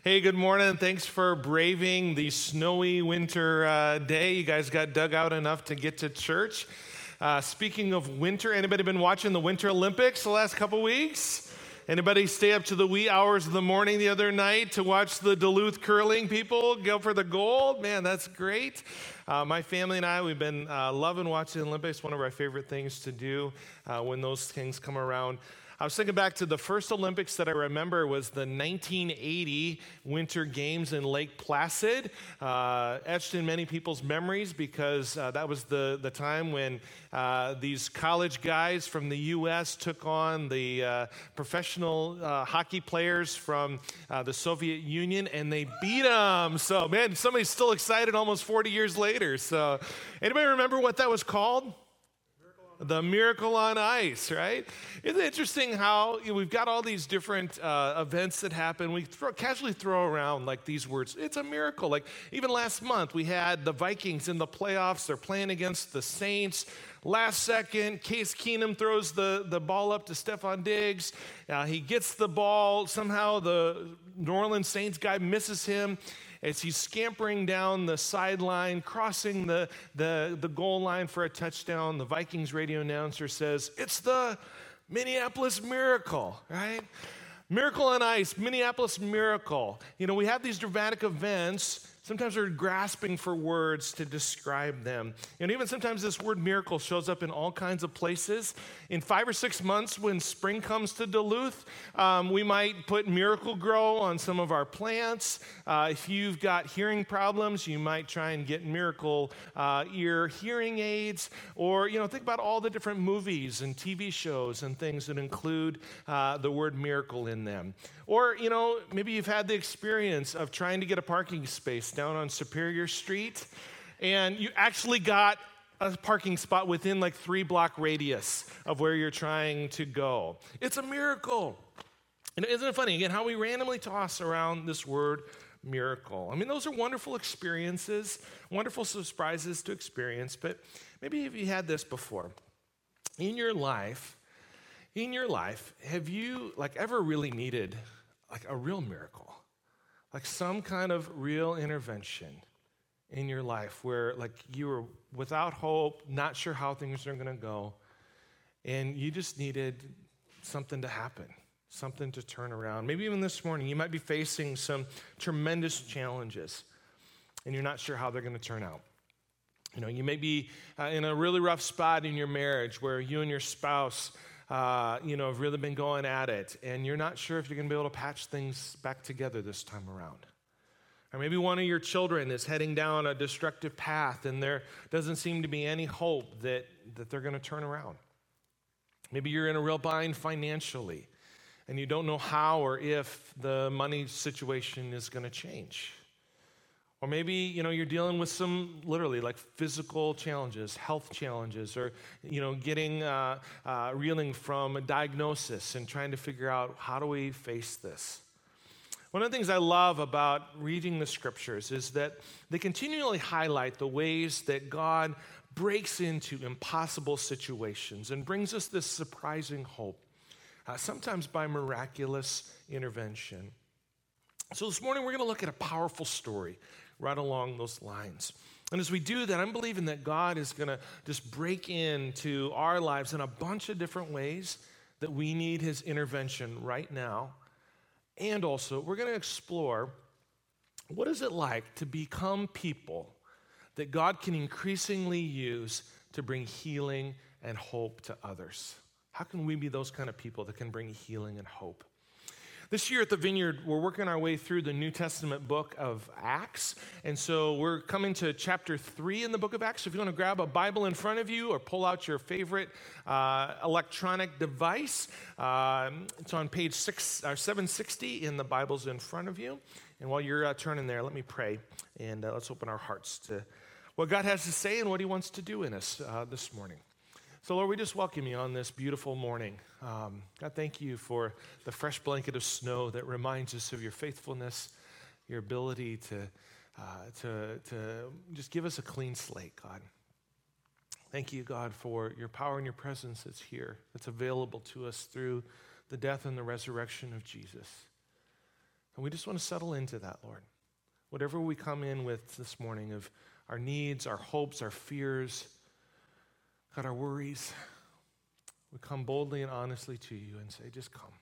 Hey, good morning. Thanks for braving the snowy winter day. You guys got dug out enough to get to church. Speaking of winter, anybody been watching the Winter Olympics the last couple weeks? Anybody stay up to the wee hours of the morning the other night to watch the Duluth curling people go for the gold? Man, that's great. My family and I, we've been loving watching the Olympics. One of our favorite things to do when those things come around. I was thinking back to the first Olympics that I remember was the 1980 Winter Games in Lake Placid, etched in many people's memories because that was the time when these college guys from the U.S. took on the professional hockey players from the Soviet Union, and they beat them. So, man, somebody's still excited almost 40 years later. So, anybody remember what that was called? The Miracle on Ice, right? Isn't it interesting how we've got all these different events that happen? We casually throw around like these words. It's a miracle. Like even last month, we had the Vikings in the playoffs. They're playing against the Saints. Last second, Case Keenum throws the ball up to Stephon Diggs. He gets the ball. Somehow the New Orleans Saints guy misses him. As he's scampering down the sideline, crossing the goal line for a touchdown, the Vikings radio announcer says, "It's the Minneapolis Miracle," right? Miracle on Ice, Minneapolis Miracle. You know, we have these dramatic events. Sometimes we're grasping for words to describe them. And even sometimes this word miracle shows up in all kinds of places. In 5 or 6 months when spring comes to Duluth, we might put Miracle-Gro on some of our plants. If you've got hearing problems, you might try and get Miracle ear hearing aids. Or, you know, think about all the different movies and TV shows and things that include the word miracle in them. Or, you know, maybe you've had the experience of trying to get a parking space down on Superior Street, and you actually got a parking spot within like 3-block radius of where you're trying to go. It's a miracle. And isn't it funny, again, how we randomly toss around this word miracle? I mean, those are wonderful experiences, wonderful surprises to experience, but maybe if you had this before. In your life, have you ever really needed a real miracle? Like some kind of real intervention in your life where you were without hope, not sure how things are going to go, and you just needed something to happen, something to turn around. Maybe even this morning you might be facing some tremendous challenges and you're not sure how they're going to turn out. You know, you may be in a really rough spot in your marriage where you and your spouse have really been going at it, and you're not sure if you're going to be able to patch things back together this time around. Or maybe one of your children is heading down a destructive path, and there doesn't seem to be any hope that they're going to turn around. Maybe you're in a real bind financially, and you don't know how or if the money situation is going to change. Or maybe, you're dealing with some literally physical challenges, health challenges, or, reeling from a diagnosis and trying to figure out how do we face this. One of the things I love about reading the scriptures is that they continually highlight the ways that God breaks into impossible situations and brings us this surprising hope, sometimes by miraculous intervention. So this morning we're going to look at a powerful story right along those lines. And as we do that, I'm believing that God is going to just break into our lives in a bunch of different ways that we need his intervention right now. And also, we're going to explore what is it like to become people that God can increasingly use to bring healing and hope to others. How can we be those kind of people that can bring healing and hope? This year at the Vineyard, we're working our way through the New Testament book of Acts. And so we're coming to chapter 3 in the book of Acts. So if you want to grab a Bible in front of you or pull out your favorite electronic device, it's on page 760 in the Bibles in front of you. And while you're turning there, let me pray. And let's open our hearts to what God has to say and what he wants to do in us this morning. So, Lord, we just welcome you on this beautiful morning. God, thank you for the fresh blanket of snow that reminds us of your faithfulness, your ability to just give us a clean slate, God. Thank you, God, for your power and your presence that's here, that's available to us through the death and the resurrection of Jesus. And we just want to settle into that, Lord. Whatever we come in with this morning of our needs, our hopes, our fears, God, our worries, we come boldly and honestly to you and say, just come.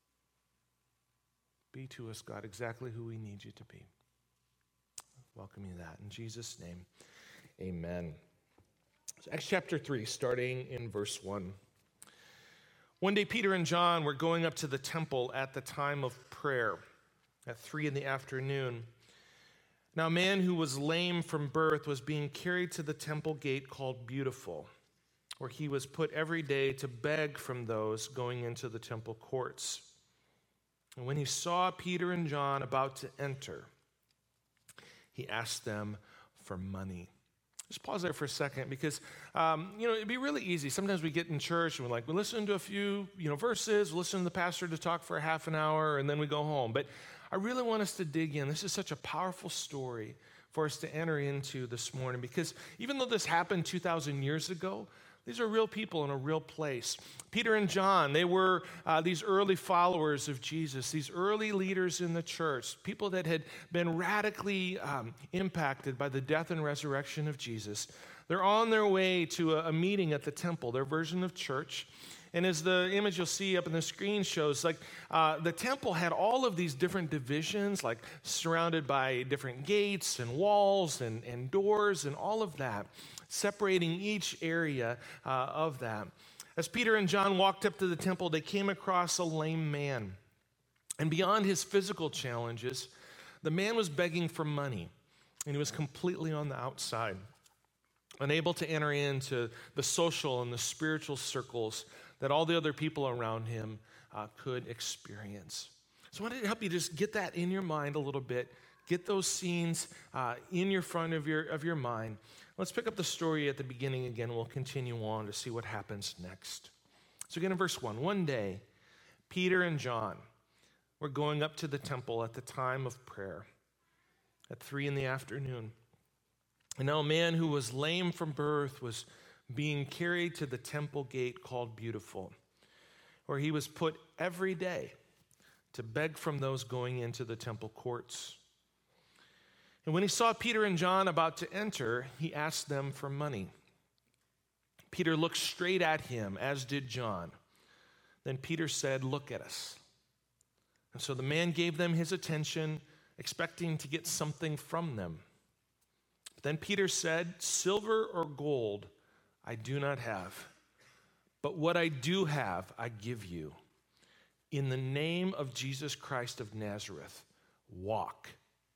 Be to us, God, exactly who we need you to be. Welcome you that. In Jesus' name, amen. So Acts chapter 3, starting in verse 1. One day, Peter and John were going up to the temple at the time of prayer at 3 p.m. Now, a man who was lame from birth was being carried to the temple gate called Beautiful, where he was put every day to beg from those going into the temple courts. And when he saw Peter and John about to enter, he asked them for money. Just pause there for a second because, it'd be really easy. Sometimes we get in church and we listen to a few, verses, listen to the pastor to talk for a half an hour, and then we go home. But I really want us to dig in. This is such a powerful story for us to enter into this morning because even though this happened 2,000 years ago, these are real people in a real place. Peter and John, they were these early followers of Jesus, these early leaders in the church, people that had been radically impacted by the death and resurrection of Jesus. They're on their way to a meeting at the temple, their version of church. And as the image you'll see up on the screen shows, the temple had all of these different divisions, surrounded by different gates and walls and doors and all of that, separating each area of that. As Peter and John walked up to the temple, they came across a lame man. And beyond his physical challenges, the man was begging for money, and he was completely on the outside, unable to enter into the social and the spiritual circles that all the other people around him could experience. So I wanted to help you just get that in your mind a little bit, get those scenes in your front of your mind. Let's pick up the story at the beginning again. We'll continue on to see what happens next. So again in verse 1, one day, Peter and John were going up to the temple at the time of prayer at 3 p.m. And now a man who was lame from birth was being carried to the temple gate called Beautiful, where he was put every day to beg from those going into the temple courts. And when he saw Peter and John about to enter, he asked them for money. Peter looked straight at him, as did John. Then Peter said, "Look at us." And so the man gave them his attention, expecting to get something from them. But then Peter said, "Silver or gold I do not have, but what I do have I give you. In the name of Jesus Christ of Nazareth, walk."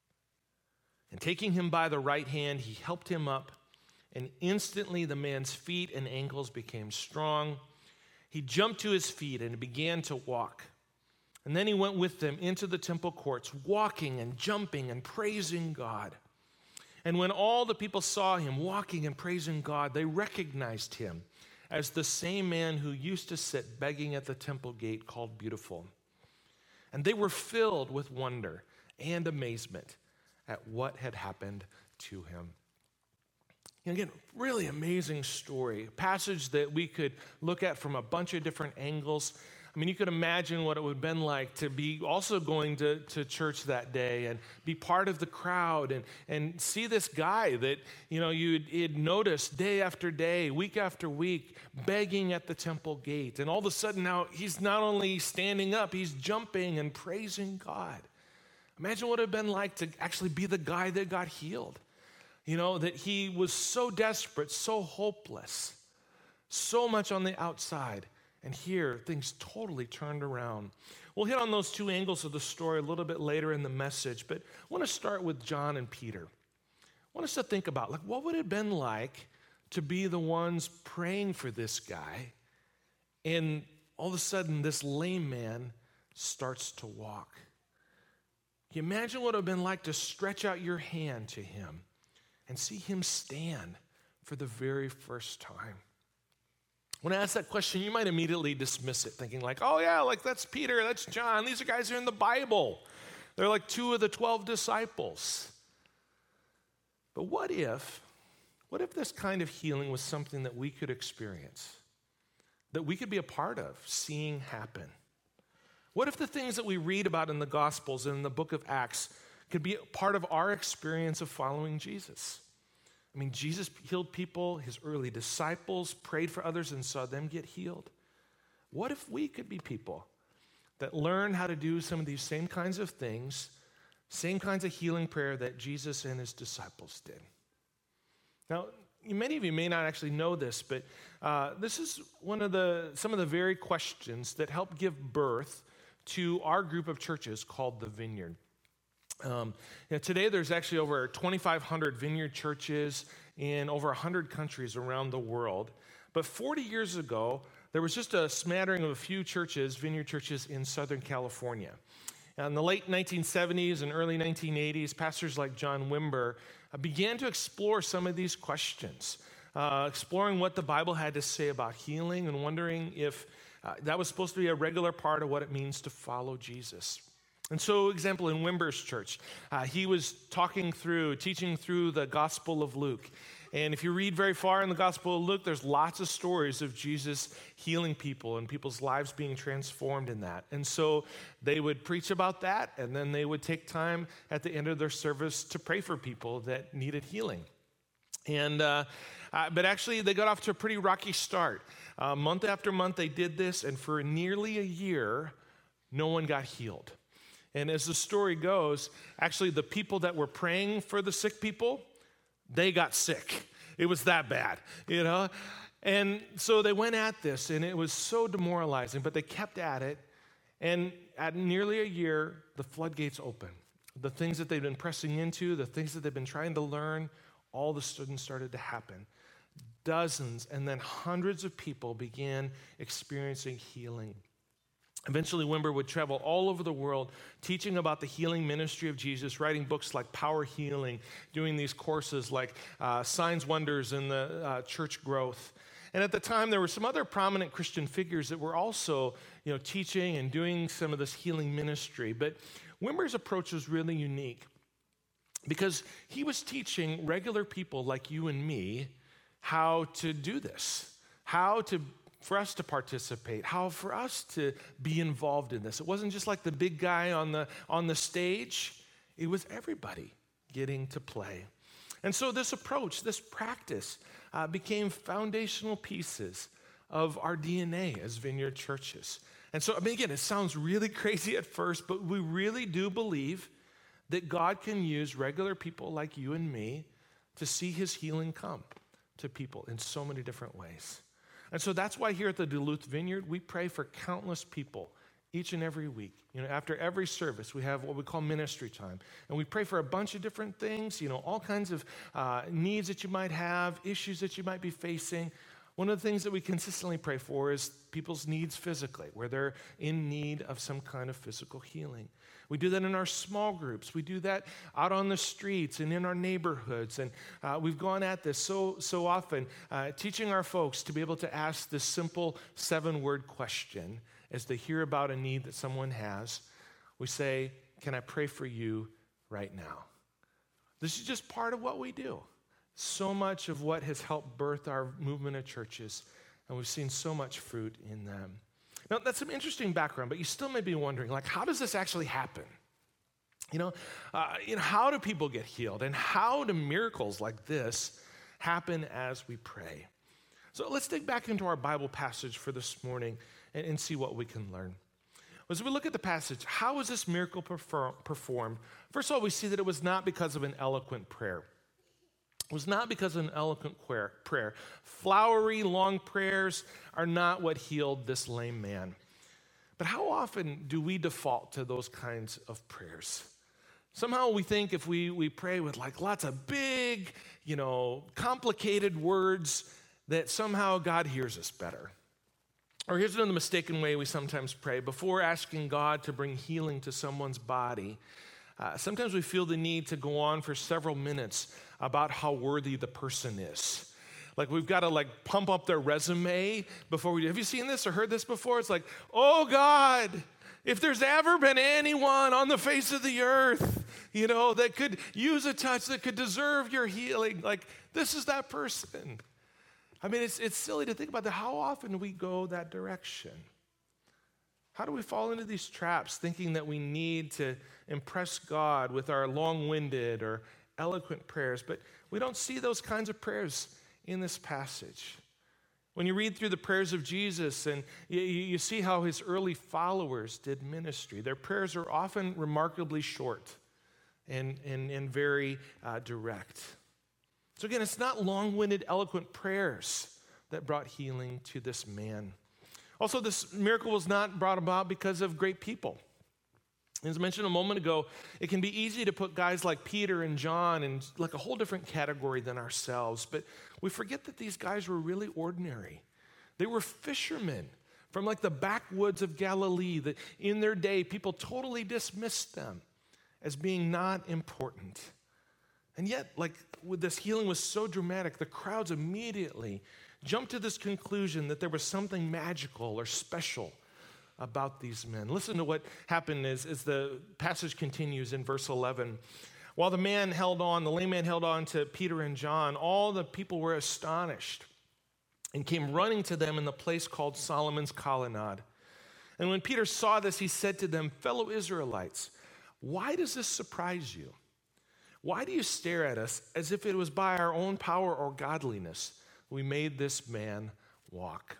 And taking him by the right hand, he helped him up, and instantly the man's feet and ankles became strong. He jumped to his feet and began to walk. And then he went with them into the temple courts, walking and jumping and praising God. And when all the people saw him walking and praising God, they recognized him as the same man who used to sit begging at the temple gate called Beautiful. And they were filled with wonder and amazement at what had happened to him. And again, really amazing story, a passage that we could look at from a bunch of different angles. I mean, you could imagine what it would have been like to be also going to church that day and be part of the crowd and see this guy that, you'd noticed day after day, week after week, begging at the temple gate. And all of a sudden now he's not only standing up, he's jumping and praising God. Imagine what it would have been like to actually be the guy that got healed. That he was so desperate, so hopeless, so much on the outside. And here, things totally turned around. We'll hit on those two angles of the story a little bit later in the message, but I want to start with John and Peter. I want us to think about, what would it have been like to be the ones praying for this guy, and all of a sudden, this lame man starts to walk? Can you imagine what it would have been like to stretch out your hand to him and see him stand for the very first time? When I ask that question, you might immediately dismiss it, thinking oh yeah, that's Peter, that's John. These are guys who are in the Bible. They're like 2 of the 12 disciples. But what if this kind of healing was something that we could experience, that we could be a part of, seeing happen? What if the things that we read about in the Gospels and in the book of Acts could be part of our experience of following Jesus? I mean, Jesus healed people, his early disciples prayed for others and saw them get healed. What if we could be people that learn how to do some of these same kinds of things, same kinds of healing prayer that Jesus and his disciples did? Now, many of you may not actually know this, but this is some of the very questions that help give birth to our group of churches called the Vineyard. Today, there's actually over 2,500 Vineyard churches in over 100 countries around the world. But 40 years ago, there was just a smattering of a few churches, Vineyard churches in Southern California. In the late 1970s and early 1980s, pastors like John Wimber began to explore some of these questions, exploring what the Bible had to say about healing and wondering if that was supposed to be a regular part of what it means to follow Jesus. And so, example, in Wimber's church, he was teaching through the Gospel of Luke. And if you read very far in the Gospel of Luke, there's lots of stories of Jesus healing people and people's lives being transformed in that. And so they would preach about that, and then they would take time at the end of their service to pray for people that needed healing. And but actually, they got off to a pretty rocky start. Month after month, they did this, and for nearly a year, no one got healed. And as the story goes, actually, the people that were praying for the sick people, they got sick. It was that bad, you know? And so they went at this, and it was so demoralizing, but they kept at it. And at nearly a year, the floodgates opened. The things that they'd been pressing into, the things that they'd been trying to learn, all of a sudden started to happen. Dozens and then hundreds of people began experiencing healing. Eventually, Wimber would travel all over the world teaching about the healing ministry of Jesus, writing books like Power Healing, doing these courses like Signs, Wonders, and the Church Growth. And at the time, there were some other prominent Christian figures that were also, teaching and doing some of this healing ministry. But Wimber's approach was really unique because he was teaching regular people like you and me how to do this, for us to participate, how for us to be involved in this. It wasn't just like the big guy on the stage. It was everybody getting to play. And so this approach, this practice, became foundational pieces of our DNA as Vineyard churches. And so, again, it sounds really crazy at first, but we really do believe that God can use regular people like you and me to see his healing come to people in so many different ways. And so that's why here at the Duluth Vineyard, we pray for countless people each and every week. After every service, we have what we call ministry time. And we pray for a bunch of different things, all kinds of needs that you might have, issues that you might be facing. One of the things that we consistently pray for is people's needs physically, where they're in need of some kind of physical healing. We do that in our small groups. We do that out on the streets and in our neighborhoods. And we've gone at this so often, teaching our folks to be able to ask this simple 7-word question as they hear about a need that someone has. We say, "Can I pray for you right now?" This is just part of what we do. So much of what has helped birth our movement of churches, and we've seen so much fruit in them. Now, that's some interesting background, but you still may be wondering, how does this actually happen? How do people get healed? And how do miracles like this happen as we pray? So let's dig back into our Bible passage for this morning and see what we can learn. As we look at the passage, how was this miracle performed? First of all, we see that it was not because of an eloquent prayer. It was not because of an eloquent prayer. Flowery, long prayers are not what healed this lame man. But how often do we default to those kinds of prayers? Somehow we think if we pray with lots of big, complicated words, that somehow God hears us better. Or here's another mistaken way we sometimes pray. Before asking God to bring healing to someone's body, sometimes we feel the need to go on for several minutes about how worthy the person is. We've got to pump up their resume before we do. Have you seen this or heard this before? It's oh God, if there's ever been anyone on the face of the earth, that could use a touch, that could deserve your healing, this is that person. I mean, it's silly to think about that. How often do we go that direction? How do we fall into these traps thinking that we need to impress God with our long-winded or eloquent prayers? But we don't see those kinds of prayers in this passage. When you read through the prayers of Jesus and you see how his early followers did ministry, their prayers are often remarkably short and very direct. So again, it's not long-winded, eloquent prayers that brought healing to this man. Also, this miracle was not brought about because of great people. As I mentioned a moment ago, it can be easy to put guys like Peter and John in like a whole different category than ourselves, but we forget that these guys were really ordinary. They were fishermen from like the backwoods of Galilee, that in their day, people totally dismissed them as being not important. And yet, like, this healing was so dramatic, the crowds immediately jumped to this conclusion that there was something magical or special about these men. Listen to what happened as the passage continues in verse 11. While the lame man held on to Peter and John, all the people were astonished and came running to them in the place called Solomon's Colonnade. And when Peter saw this, he said to them, "Fellow Israelites, why does this surprise you? Why do you stare at us as if it was by our own power or godliness we made this man walk?"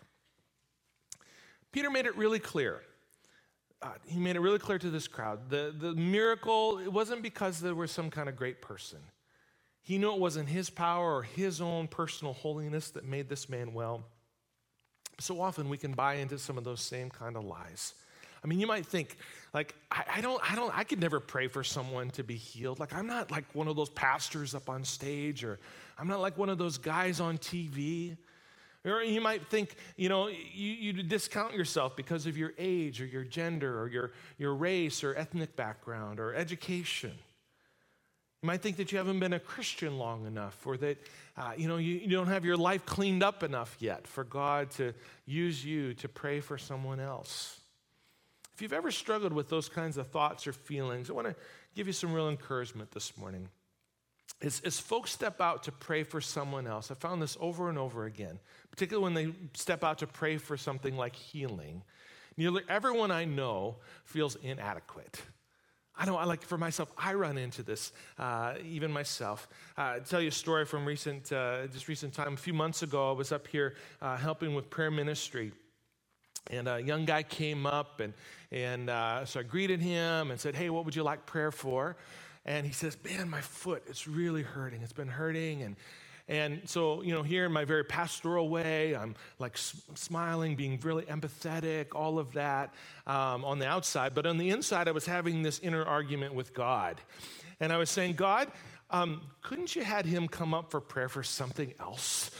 Peter made it really clear. He made it really clear to this crowd. The miracle, it wasn't because there was some kind of great person. He knew it wasn't his power or his own personal holiness that made this man well. So often we can buy into some of those same kind of lies. I mean, you might think, like, I could never pray for someone to be healed. Like, I'm not like one of those pastors up on stage, or I'm not like one of those guys on TV. Or you might think, you discount yourself because of your age or your gender or your race or ethnic background or education. You might think that you haven't been a Christian long enough, or that you don't have your life cleaned up enough yet for God to use you to pray for someone else. If you've ever struggled with those kinds of thoughts or feelings, I want to give you some real encouragement this morning. As folks step out to pray for someone else, I found this over and over again, particularly when they step out to pray for something like healing. Nearly everyone I know feels inadequate. For myself, I run into this, even myself. I'll tell you a story from recent time. A few months ago, I was up here helping with prayer ministry. And a young guy came up, and so I greeted him and said, "Hey, what would you like prayer for?" And he says, "Man, my foot, it's really hurting. It's been hurting." And so, here in my very pastoral way, I'm like smiling, being really empathetic, all of that on the outside. But on the inside, I was having this inner argument with God. And I was saying, "God, couldn't you had him come up for prayer for something else?"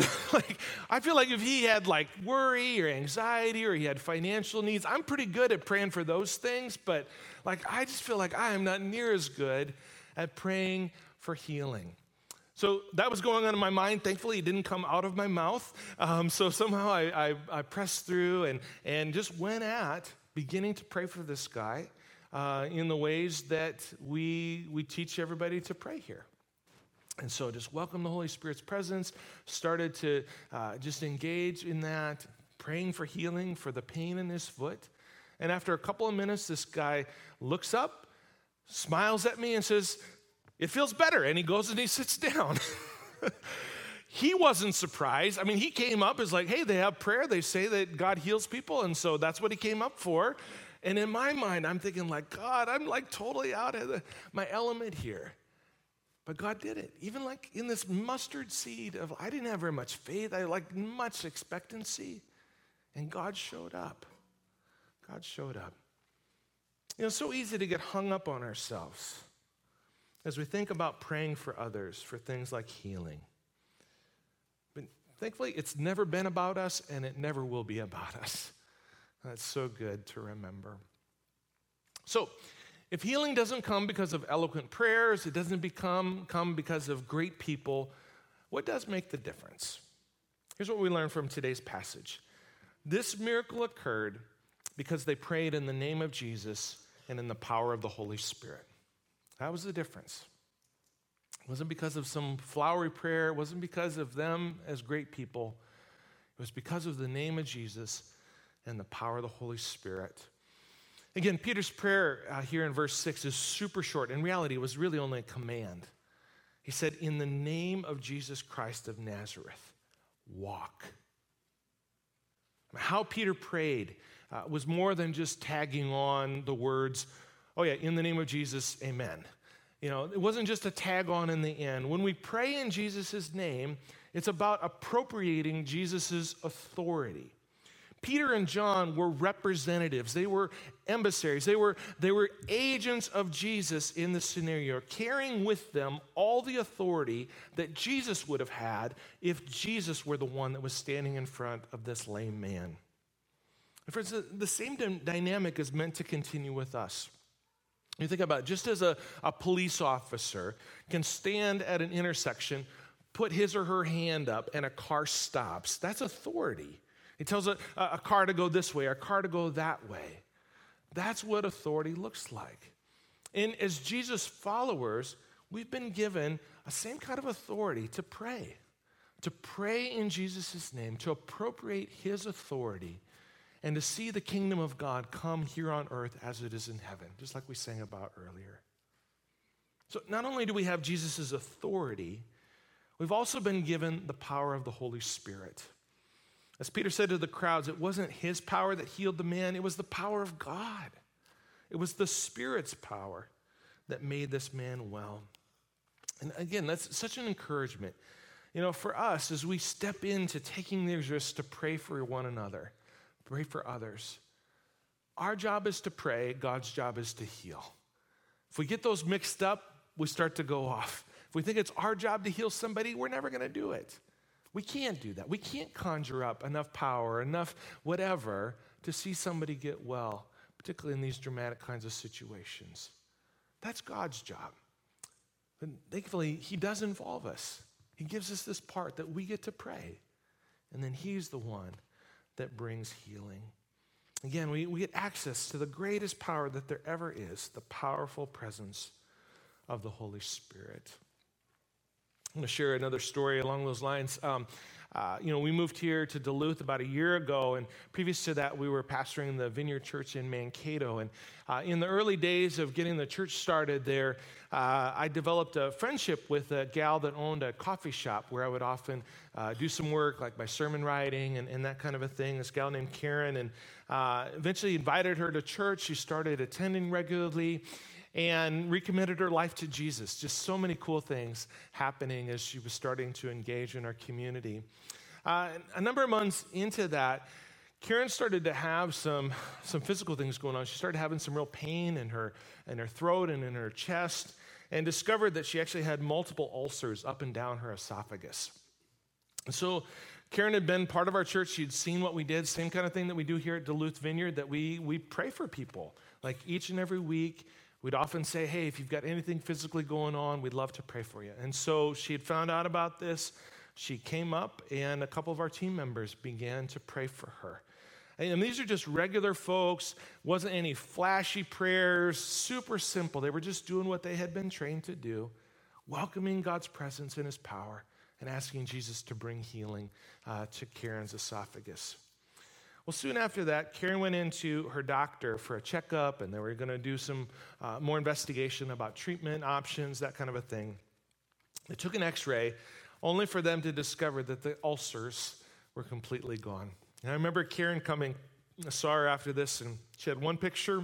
I feel like if he had like worry or anxiety or he had financial needs, I'm pretty good at praying for those things, but I just feel like I am not near as good at praying for healing. So that was going on in my mind. Thankfully, it didn't come out of my mouth. So somehow I pressed through and just went at beginning to pray for this guy in the ways that we teach everybody to pray here. And so just welcome the Holy Spirit's presence, started to just engage in that, praying for healing for the pain in his foot. And after a couple of minutes, this guy looks up, smiles at me and says, "It feels better." And he goes and he sits down. He wasn't surprised. I mean, he came up as like, "Hey, they have prayer. They say that God heals people." And so that's what he came up for. And in my mind, I'm thinking like, God, I'm like totally out of my element here. But God did it. Even like in this mustard seed of, I didn't have very much faith. I had like much expectancy. And God showed up. God showed up. It's so easy to get hung up on ourselves as we think about praying for others for things like healing. But thankfully, it's never been about us, and it never will be about us. That's so good to remember. So, if healing doesn't come because of eloquent prayers, it doesn't come because of great people, what does make the difference? Here's what we learn from today's passage. This miracle occurred because they prayed in the name of Jesus and in the power of the Holy Spirit. That was the difference. It wasn't because of some flowery prayer. It wasn't because of them as great people. It was because of the name of Jesus and the power of the Holy Spirit. Again, Peter's prayer here in verse 6 is super short. In reality, it was really only a command. He said, in the name of Jesus Christ of Nazareth, walk. How Peter prayed was more than just tagging on the words, oh yeah, in the name of Jesus, amen. It wasn't just a tag on in the end. When we pray in Jesus' name, it's about appropriating Jesus' authority. Peter and John were representatives. They were emissaries. They were agents of Jesus in this scenario, carrying with them all the authority that Jesus would have had if Jesus were the one that was standing in front of this lame man. And friends, the same dynamic is meant to continue with us. You think about it, just as a police officer can stand at an intersection, put his or her hand up, and a car stops, that's authority. He tells a car to go this way, a car to go that way. That's what authority looks like. And as Jesus followers, we've been given a same kind of authority to pray in Jesus' name, to appropriate his authority, and to see the kingdom of God come here on earth as it is in heaven, just like we sang about earlier. So not only do we have Jesus' authority, we've also been given the power of the Holy Spirit. As Peter said to the crowds, it wasn't his power that healed the man, it was the power of God. It was the Spirit's power that made this man well. And again, that's such an encouragement. For us, as we step into taking these risks to pray for one another, pray for others, our job is to pray, God's job is to heal. If we get those mixed up, we start to go off. If we think it's our job to heal somebody, we're never going to do it. We can't do that. We can't conjure up enough power, enough whatever to see somebody get well, particularly in these dramatic kinds of situations. That's God's job. And thankfully, he does involve us. He gives us this part that we get to pray. And then he's the one that brings healing. Again, we get access to the greatest power that there ever is, the powerful presence of the Holy Spirit. I'm going to share another story along those lines. We moved here to Duluth about a year ago, and previous to that, we were pastoring the Vineyard Church in Mankato. And in the early days of getting the church started there, I developed a friendship with a gal that owned a coffee shop where I would often do some work, like my sermon writing and that kind of a thing. This gal named Karen, and eventually invited her to church. She started attending regularly and recommitted her life to Jesus. Just so many cool things happening as she was starting to engage in our community. A number of months into that, Karen started to have some physical things going on. She started having some real pain in her throat and in her chest, and discovered that she actually had multiple ulcers up and down her esophagus. And so Karen had been part of our church. She'd seen what we did, same kind of thing that we do here at Duluth Vineyard, that we pray for people. Like each and every week, we'd often say, hey, if you've got anything physically going on, we'd love to pray for you. And so she had found out about this. She came up, and a couple of our team members began to pray for her. And these are just regular folks. Wasn't any flashy prayers, super simple. They were just doing what they had been trained to do, welcoming God's presence and his power, and asking Jesus to bring healing to Karen's esophagus. Well, soon after that, Karen went into her doctor for a checkup, and they were going to do some more investigation about treatment options, that kind of a thing. They took an x-ray, only for them to discover that the ulcers were completely gone. And I remember Karen coming, I saw her after this, and she had one picture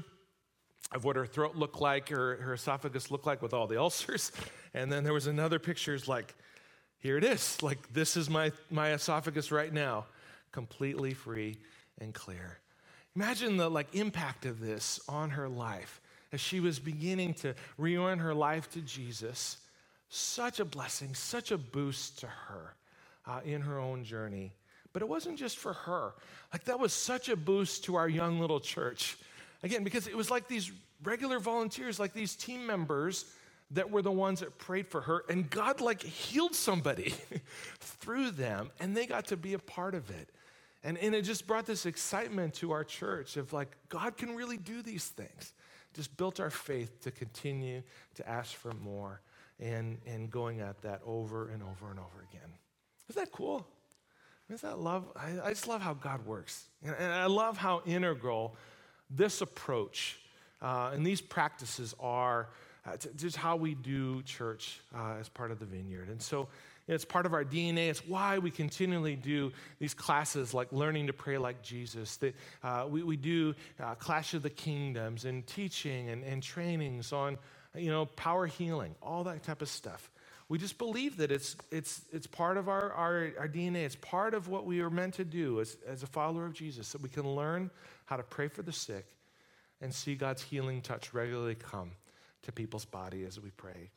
of what her throat looked like, her esophagus looked like with all the ulcers, and then there was another picture, like, here it is, like this is my esophagus right now, completely free and clear. Imagine the impact of this on her life as she was beginning to reorient her life to Jesus. Such a blessing, such a boost to her in her own journey. But it wasn't just for her. That was such a boost to our young little church. Again, because it was like these regular volunteers, like these team members that were the ones that prayed for her, and God healed somebody through them, and they got to be a part of it. And it just brought this excitement to our church of God can really do these things. Just built our faith to continue to ask for more and going at that over and over and over again. Isn't that cool? Isn't that love? I just love how God works. And I love how integral this approach and these practices are just how we do church as part of the Vineyard. And so it's part of our DNA. It's why we continually do these classes like learning to pray like Jesus. That we do Clash of the Kingdoms and teaching and trainings on power healing, all that type of stuff. We just believe that it's part of our DNA. It's part of what we are meant to do as a follower of Jesus, so we can learn how to pray for the sick and see God's healing touch regularly come to people's body as we pray.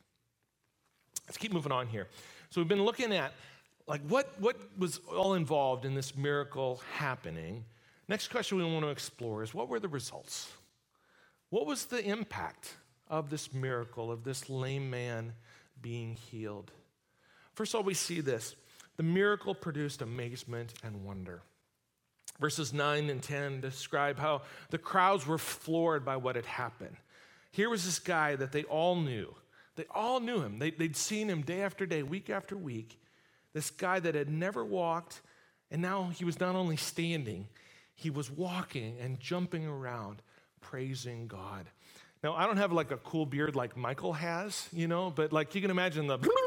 Let's keep moving on here. So we've been looking at what was all involved in this miracle happening. Next question we want to explore is, what were the results? What was the impact of this miracle, of this lame man being healed? First of all, we see this. The miracle produced amazement and wonder. Verses 9 and 10 describe how the crowds were floored by what had happened. Here was this guy that they all knew. They all knew him. They'd seen him day after day, week after week. This guy that had never walked, and now he was not only standing, he was walking and jumping around, praising God. Now, I don't have like a cool beard like Michael has, but like you can imagine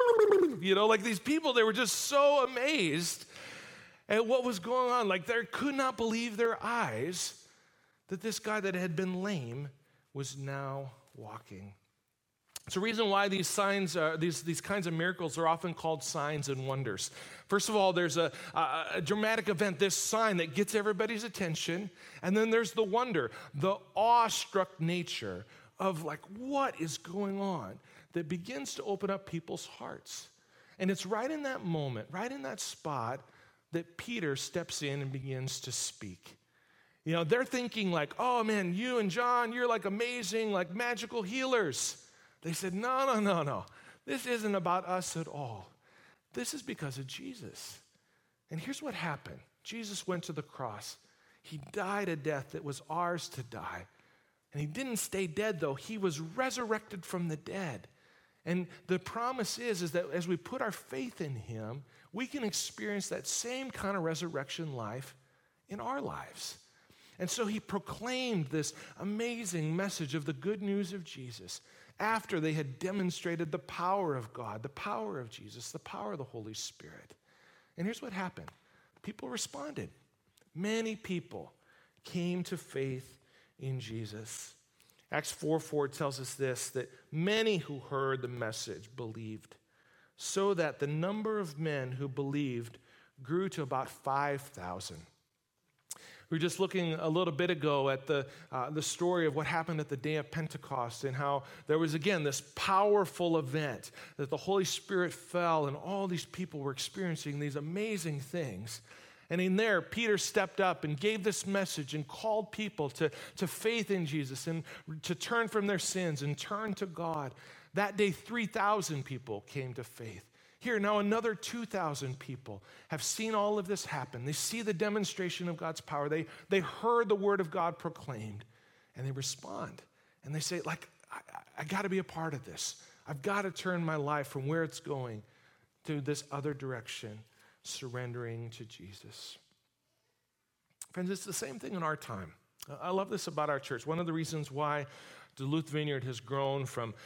like these people, they were just so amazed at what was going on. Like they could not believe their eyes that this guy that had been lame was now walking. It's a reason why these signs, these kinds of miracles are often called signs and wonders. First of all, there's a dramatic event, this sign that gets everybody's attention. And then there's the wonder, the awestruck nature of like what is going on that begins to open up people's hearts. And it's right in that moment, right in that spot, that Peter steps in and begins to speak. They're thinking like, oh man, you and John, you're like amazing, like magical healers. They said, no. This isn't about us at all. This is because of Jesus. And here's what happened. Jesus went to the cross. He died a death that was ours to die. And he didn't stay dead, though. He was resurrected from the dead. And the promise is that as we put our faith in him, we can experience that same kind of resurrection life in our lives. And so he proclaimed this amazing message of the good news of Jesus after they had demonstrated the power of God, the power of Jesus, the power of the Holy Spirit. And here's what happened. People responded. Many people came to faith in Jesus. Acts 4:4 tells us this, that many who heard the message believed, so that the number of men who believed grew to about 5,000. We were just looking a little bit ago at the story of what happened at the day of Pentecost and how there was, again, this powerful event that the Holy Spirit fell and all these people were experiencing these amazing things. And in there, Peter stepped up and gave this message and called people to faith in Jesus and to turn from their sins and turn to God. That day, 3,000 people came to faith. Here, now another 2,000 people have seen all of this happen. They see the demonstration of God's power. They heard the word of God proclaimed, and they respond. And they say, I got to be a part of this. I've got to turn my life from where it's going to this other direction, surrendering to Jesus. Friends, it's the same thing in our time. I love this about our church. One of the reasons why Duluth Vineyard has grown from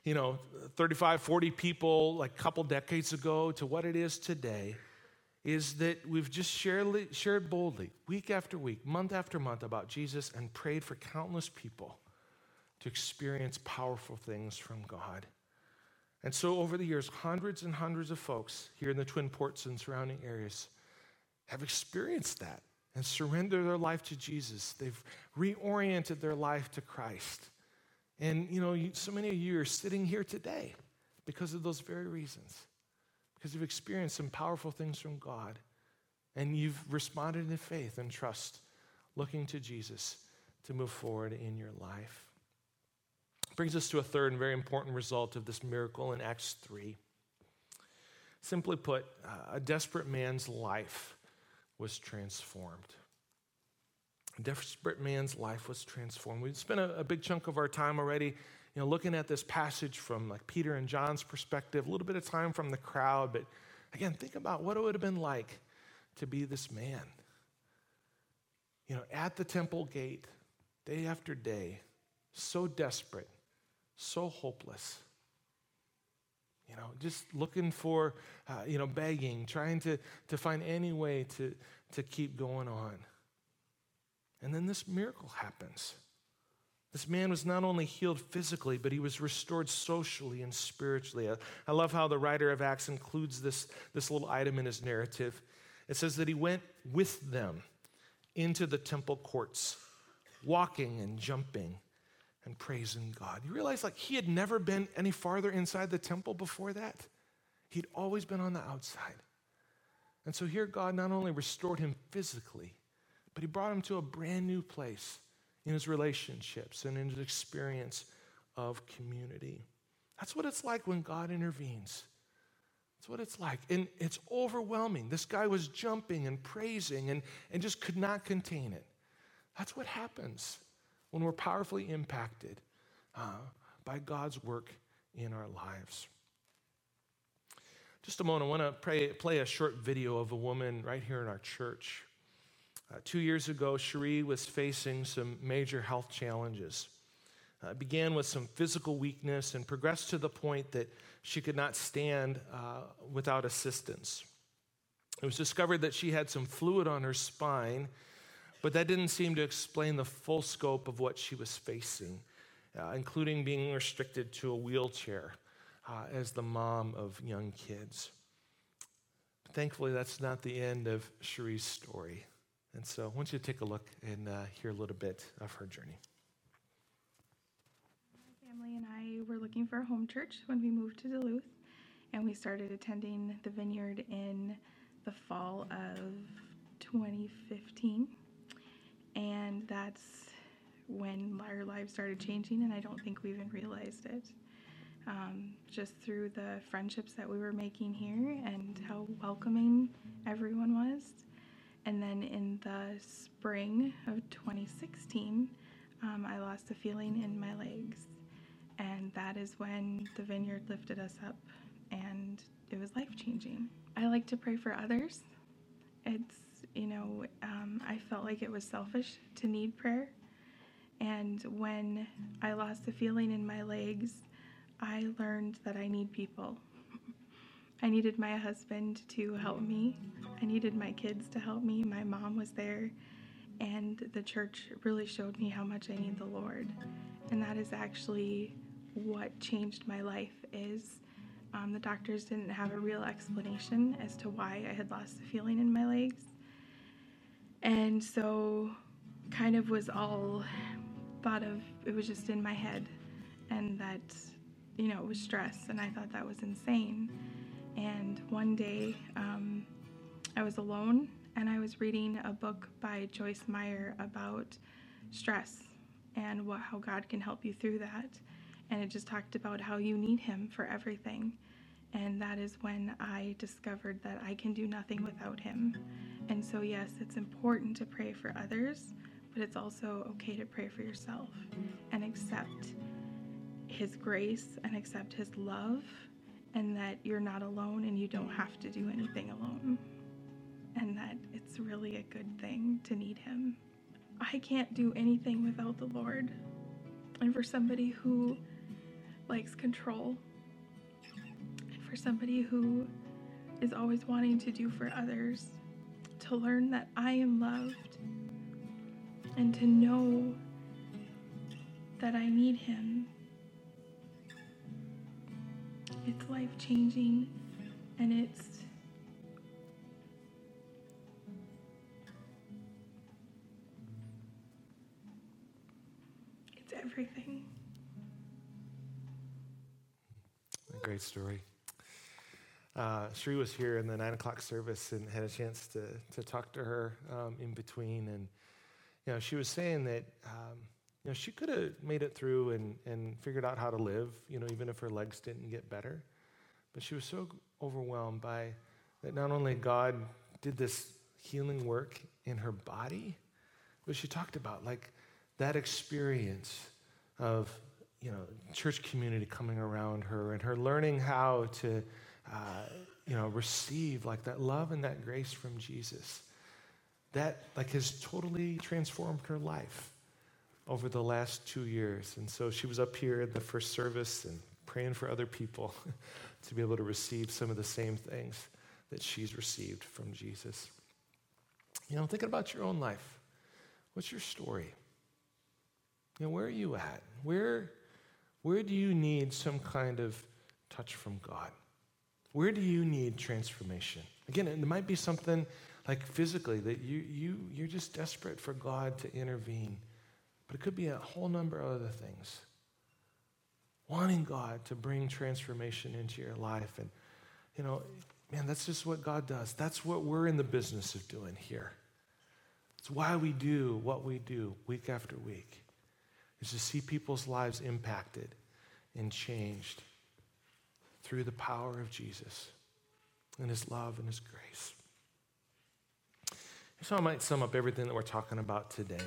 35, 40 people like a couple decades ago to what it is today is that we've just shared boldly week after week, month after month about Jesus and prayed for countless people to experience powerful things from God. And so over the years, hundreds and hundreds of folks here in the Twin Ports and surrounding areas have experienced that and surrendered their life to Jesus. They've reoriented their life to Christ. And, so many of you are sitting here today because of those very reasons, because you've experienced some powerful things from God, and you've responded in faith and trust, looking to Jesus to move forward in your life. Brings us to a third and very important result of this miracle in Acts 3. Simply put, a desperate man's life was transformed. A desperate man's life was transformed. We've spent a big chunk of our time already, looking at this passage from like Peter and John's perspective, a little bit of time from the crowd, but again, think about what it would have been like to be this man. At the temple gate, day after day, so desperate, so hopeless. Just looking for, begging, trying to find any way to keep going on. And then this miracle happens. This man was not only healed physically, but he was restored socially and spiritually. I love how the writer of Acts includes this little item in his narrative. It says that he went with them into the temple courts, walking and jumping and praising God. You realize he had never been any farther inside the temple before that? He'd always been on the outside. And so here God not only restored him physically, but he brought him to a brand new place in his relationships and in his experience of community. That's what it's like when God intervenes. That's what it's like. And it's overwhelming. This guy was jumping and praising and just could not contain it. That's what happens when we're powerfully impacted by God's work in our lives. Just a moment, I want to play a short video of a woman right here in our church. 2 years ago, Cherie was facing some major health challenges. It began with some physical weakness and progressed to the point that she could not stand without assistance. It was discovered that she had some fluid on her spine, but that didn't seem to explain the full scope of what she was facing, including being restricted to a wheelchair as the mom of young kids. Thankfully, that's not the end of Cherie's story. And so I want you to take a look and hear a little bit of her journey. My family and I were looking for a home church when we moved to Duluth, and we started attending the Vineyard in the fall of 2015. And that's when our lives started changing, and I don't think we even realized it. Just through the friendships that we were making here and how welcoming everyone was. And then in the spring of 2016, I lost a feeling in my legs. And that is when the Vineyard lifted us up, and it was life-changing. I like to pray for others. It's, I felt like it was selfish to need prayer. And when I lost the feeling in my legs, I learned that I need people. I needed my husband to help me. I needed my kids to help me. My mom was there, and the church really showed me how much I need the Lord. And that is actually what changed my life. The doctors didn't have a real explanation as to why I had lost the feeling in my legs. And so kind of was all thought of, it was just in my head, and that, it was stress, and I thought that was insane. And one day, I was alone, and I was reading a book by Joyce Meyer about stress and how God can help you through that. And it just talked about how you need Him for everything. And that is when I discovered that I can do nothing without Him. And so, yes, it's important to pray for others, but it's also okay to pray for yourself and accept His grace and accept His love, and that you're not alone and you don't have to do anything alone, and that it's really a good thing to need Him. I can't do anything without the Lord. And for somebody who likes control, and for somebody who is always wanting to do for others, to learn that I am loved and to know that I need Him, it's life-changing, and it's everything. A great story. Cherie was here in the 9 o'clock service and had a chance to talk to her in between. And, she was saying that, she could have made it through and figured out how to live, even if her legs didn't get better. But she was so overwhelmed by that not only God did this healing work in her body, but she talked about that experience of, church community coming around her and her learning how to, receive that love and that grace from Jesus. That has totally transformed her life. over the last 2 years. And so she was up here at the first service and praying for other people to be able to receive some of the same things that she's received from Jesus. Thinking about your own life. What's your story? Where are you at? Where do you need some kind of touch from God? Where do you need transformation? Again, it might be something like physically that you're just desperate for God to intervene. But it could be a whole number of other things. Wanting God to bring transformation into your life. And, that's just what God does. That's what we're in the business of doing here. It's why we do what we do week after week, is to see people's lives impacted and changed through the power of Jesus and his love and his grace. So I might sum up everything that we're talking about today.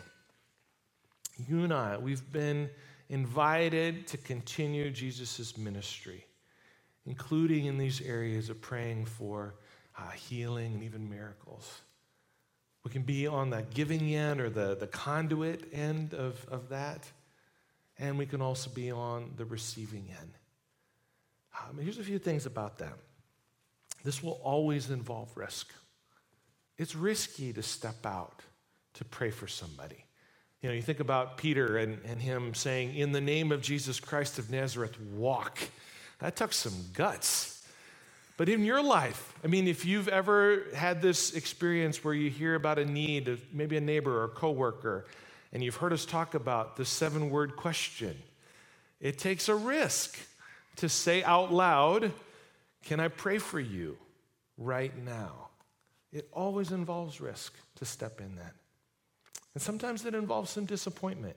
You and I, we've been invited to continue Jesus' ministry, including in these areas of praying for healing and even miracles. We can be on the giving end or the conduit end of that, and we can also be on the receiving end. Here's a few things about that. This will always involve risk. It's risky to step out to pray for somebody. You think about Peter and him saying, in the name of Jesus Christ of Nazareth, walk. That took some guts. But in your life, if you've ever had this experience where you hear about a need of maybe a neighbor or a coworker, and you've heard us talk about the 7-word question, it takes a risk to say out loud, can I pray for you right now? It always involves risk to step in that. And sometimes it involves some disappointment.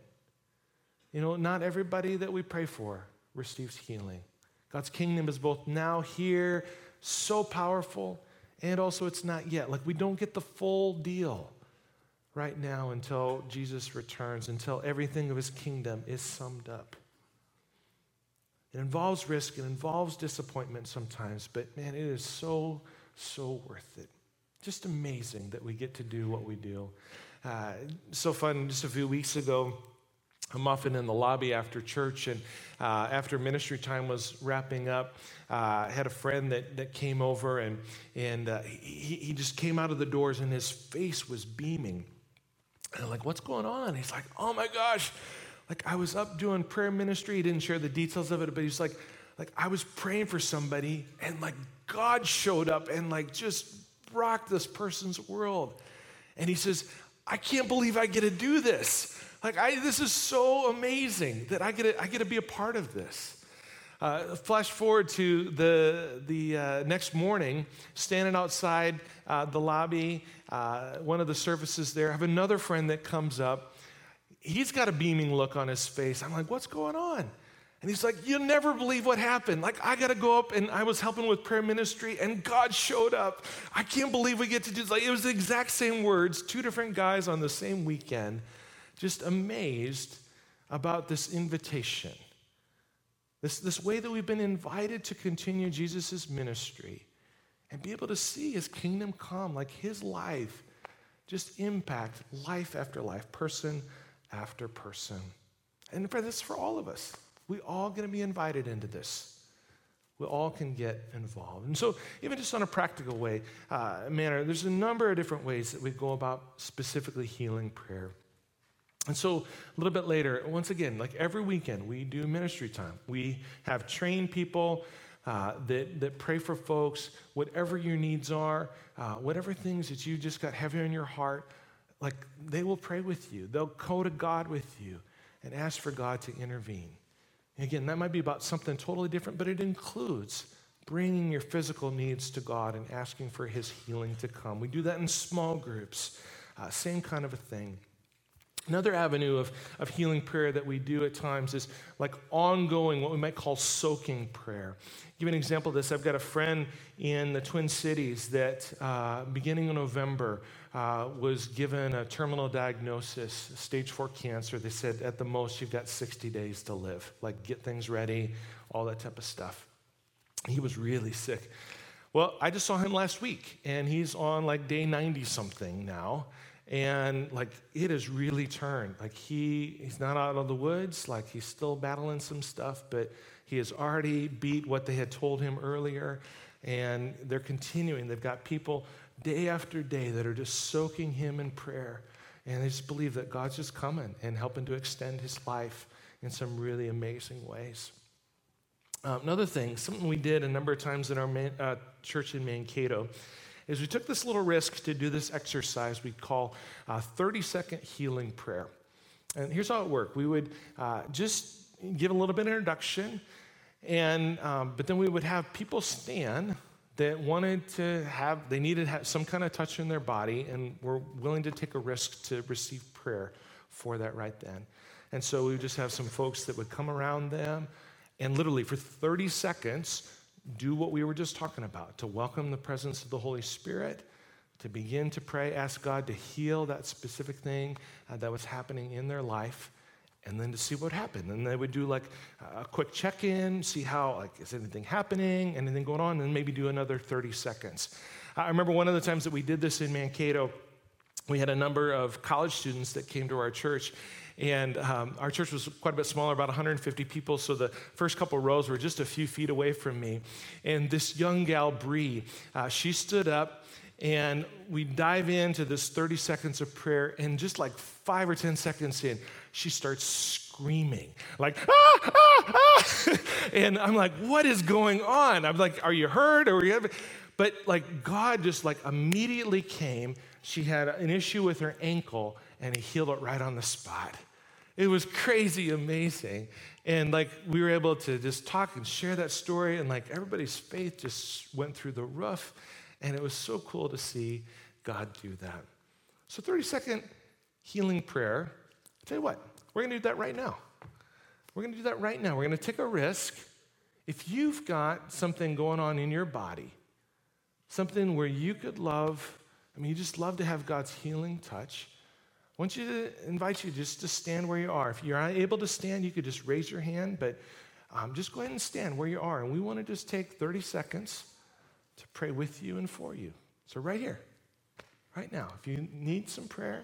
Not everybody that we pray for receives healing. God's kingdom is both now here, so powerful, and also it's not yet. We don't get the full deal right now until Jesus returns, until everything of his kingdom is summed up. It involves risk, it involves disappointment sometimes, but man, it is so worth it. Just amazing that we get to do what we do. So fun, just a few weeks ago, I'm often in the lobby after church, and after ministry time was wrapping up, I had a friend that came over, and he just came out of the doors, and his face was beaming. And I'm like, what's going on? He's like, oh my gosh, I was up doing prayer ministry. He didn't share the details of it, but he's like I was praying for somebody, and God showed up and just rocked this person's world. And he says, I can't believe I get to do this. This is so amazing that I get to be a part of this. Flash forward to the next morning, standing outside the lobby, one of the services there. I have another friend that comes up. He's got a beaming look on his face. I'm like, what's going on? And he's like, you'll never believe what happened. I got to go up, and I was helping with prayer ministry, and God showed up. I can't believe we get to do this. It was the exact same words, 2 different guys on the same weekend. Just amazed about this invitation. This way that we've been invited to continue Jesus' ministry and be able to see his kingdom come, his life just impact life after life, person after person. And for this, for all of us. We all going to be invited into this. We all can get involved. And so even just on a practical manner, there's a number of different ways that we go about specifically healing prayer. And so a little bit later, once again, every weekend, we do ministry time. We have trained people that pray for folks, whatever your needs are, whatever things that you just got heavy on your heart, they will pray with you. They'll go to God with you and ask for God to intervene. Again, that might be about something totally different, but it includes bringing your physical needs to God and asking for his healing to come. We do that in small groups, same kind of a thing. Another avenue of healing prayer that we do at times is ongoing, what we might call soaking prayer. Give you an example of this. I've got a friend in the Twin Cities that beginning in November was given a terminal diagnosis, stage 4 cancer. They said at the most you've got 60 days to live, get things ready, all that type of stuff. He was really sick. Well, I just saw him last week, and he's on day 90-something now. And like it has really turned. Like he's not out of the woods, like he's still battling some stuff, but he has already beat what they had told him earlier. And they're continuing. They've got people day after day that are just soaking him in prayer. And they just believe that God's just coming and helping to extend his life in some really amazing ways. Another thing, something we did a number of times in our church in Mankato, is we took this little risk to do this exercise we call 30-second healing prayer. And here's how it worked. We would just give a little bit of introduction, and but then we would have people stand that they needed some kind of touch in their body and were willing to take a risk to receive prayer for that right then. And so we would just have some folks that would come around them and literally for 30 seconds do what we were just talking about, to welcome the presence of the Holy Spirit, to begin to pray, ask God to heal that specific thing that was happening in their life, and then to see what happened. And they would do like a quick check-in, see how, like, is anything happening, anything going on, and maybe do another 30 seconds. I remember one of the times that we did this in Mankato, we had a number of college students that came to our church, and our church was quite a bit smaller, about 150 people, so the first couple rows were just a few feet away from me. And this young gal, Bree, she stood up, and we dive into this 30 seconds of prayer, and just like 5 or 10 seconds in, she starts screaming, like, ah, ah, ah! And I'm like, what is going on? I'm like, are you hurt? But like God just like immediately came. She had an issue with her ankle, and he healed it right on the spot. It was crazy amazing. And like we were able to just talk and share that story, and like everybody's faith just went through the roof. And it was so cool to see God do that. So 30-second healing prayer. I'll tell you what, we're going to do that right now. We're going to do that right now. We're going to take a risk. If you've got something going on in your body, something where you could you just love to have God's healing touch, I want you to invite you just to stand where you are. If you're unable to stand, you could just raise your hand, but just go ahead and stand where you are. And we want to just take 30 seconds to pray with you and for you. So right here, right now, if you need some prayer,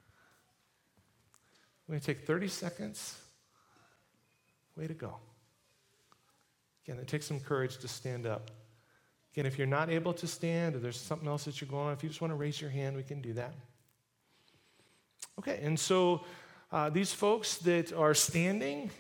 we're going to take 30 seconds. Way to go. Again, it takes some courage to stand up. Again, if you're not able to stand or there's something else that you're going on, if you just want to raise your hand, we can do that. Okay, and so these folks that are standing,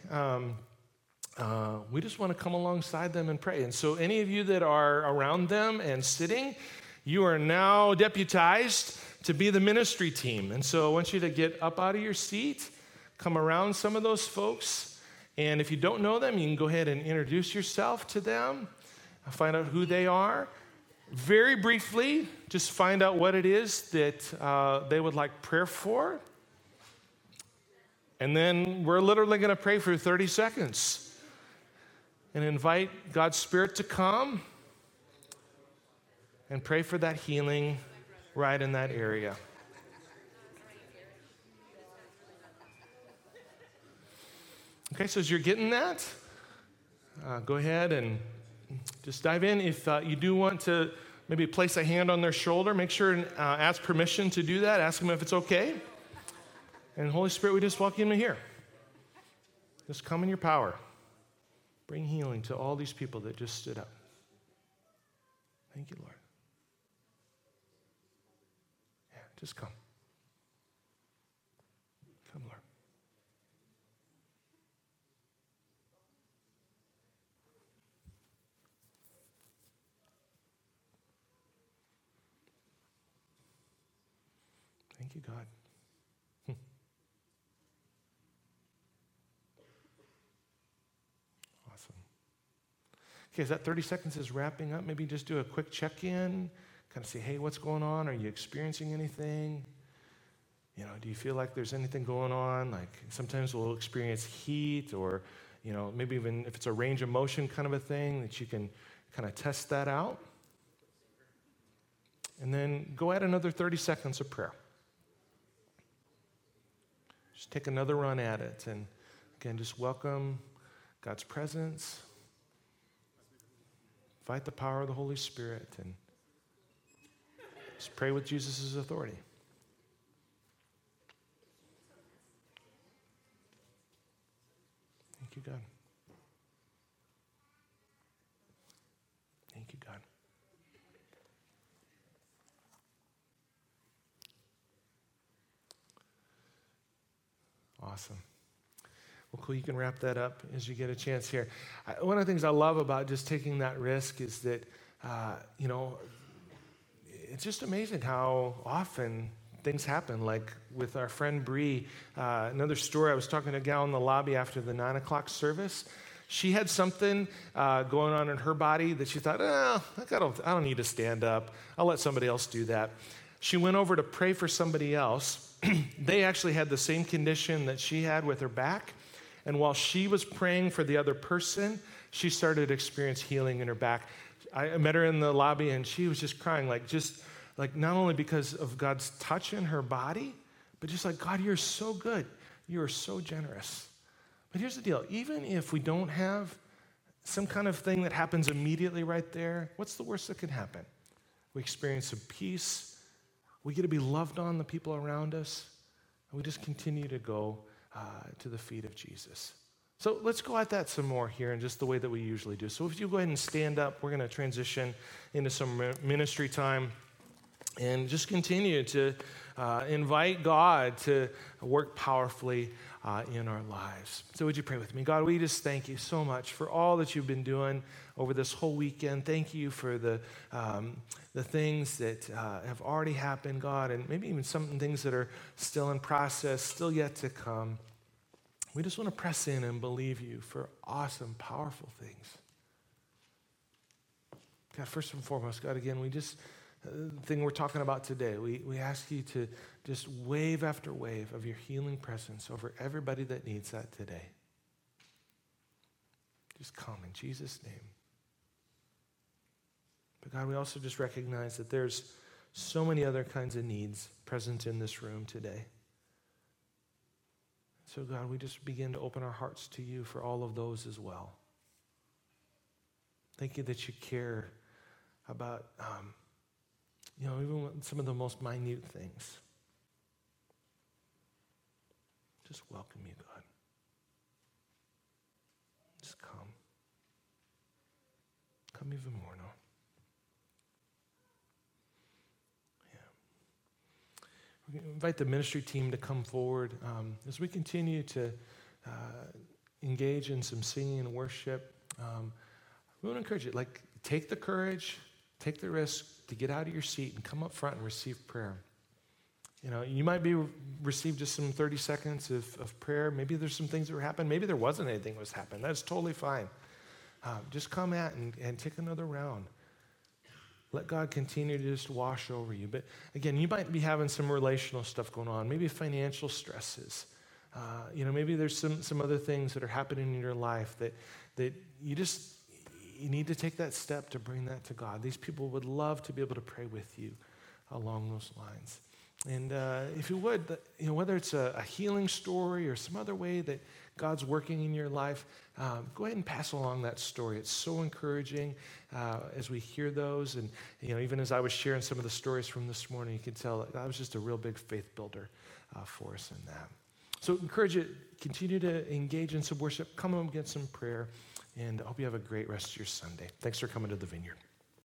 we just want to come alongside them and pray. And so any of you that are around them and sitting, you are now deputized to be the ministry team. And so I want you to get up out of your seat, come around some of those folks, and if you don't know them, you can go ahead and introduce yourself to them, find out who they are. Very briefly, just find out what it is that they would like prayer for. And then we're literally going to pray for 30 seconds and invite God's Spirit to come and pray for that healing right in that area. Okay, so as you're getting that, go ahead and just dive in. If you do want to maybe place a hand on their shoulder, make sure and ask permission to do that. Ask them if it's okay. And Holy Spirit, we just welcome you here. Just come in your power. Bring healing to all these people that just stood up. Thank you, Lord. Yeah, just come. Come, Lord. Thank you, God. Awesome. Okay, as that 30 seconds is wrapping up, maybe just do a quick check-in, kind of say, hey, what's going on? Are you experiencing anything? You know, do you feel like there's anything going on? Like sometimes we'll experience heat or, you know, maybe even if it's a range of motion kind of a thing that you can kind of test that out. And then go add another 30 seconds of prayer. Just take another run at it. And again, just welcome God's presence. Invite the power of the Holy Spirit and just pray with Jesus' authority. Thank you, God. Thank you, God. Awesome. Well, cool. You can wrap that up as you get a chance here. One of the things I love about just taking that risk is that, it's just amazing how often things happen. Like with our friend Bree, another story, I was talking to a gal in the lobby after the 9 o'clock service. She had something going on in her body that she thought, I don't need to stand up. I'll let somebody else do that. She went over to pray for somebody else. They actually had the same condition that she had with her back. And while she was praying for the other person, she started to experience healing in her back. I met her in the lobby, and she was just crying, like not only because of God's touch in her body, but just like, God, you're so good. You are so generous. But here's the deal. Even if we don't have some kind of thing that happens immediately right there, what's the worst that can happen? We experience some peace. We get to be loved on the people around us. And we just continue to go to the feet of Jesus. So let's go at that some more here in just the way that we usually do. So if you go ahead and stand up, we're going to transition into some ministry time and just continue to invite God to work powerfully in our lives. So would you pray with me? God, we just thank you so much for all that you've been doing over this whole weekend. Thank you for the things that have already happened, God, and maybe even some things that are still in process, still yet to come. We just want to press in and believe you for awesome, powerful things. God, first and foremost, God, again, we just, the thing we're talking about today, we ask you to just wave after wave of your healing presence over everybody that needs that today. Just come in Jesus' name. But God, we also just recognize that there's so many other kinds of needs present in this room today. So God, we just begin to open our hearts to you for all of those as well. Thank you that you care about, even some of the most minute things. Just welcome you, God. Just come. Come even more now. Invite the ministry team to come forward as we continue to engage in some singing and worship. We want to encourage you, take the courage, take the risk to get out of your seat and come up front and receive prayer. You might receive just some 30 seconds of prayer. Maybe there's some things that were happening. Maybe there wasn't anything that was happening. That's totally fine. Just come at and take another round. Let God continue to just wash over you. But again, you might be having some relational stuff going on, maybe financial stresses. Maybe there's some other things that are happening in your life that you need to take that step to bring that to God. These people would love to be able to pray with you along those lines. And if you would, whether it's a healing story or some other way that God's working in your life, go ahead and pass along that story. It's so encouraging as we hear those. And even as I was sharing some of the stories from this morning, you can tell that was just a real big faith builder for us in that. So encourage you, continue to engage in some worship, come up and get some prayer, and I hope you have a great rest of your Sunday. Thanks for coming to the Vineyard.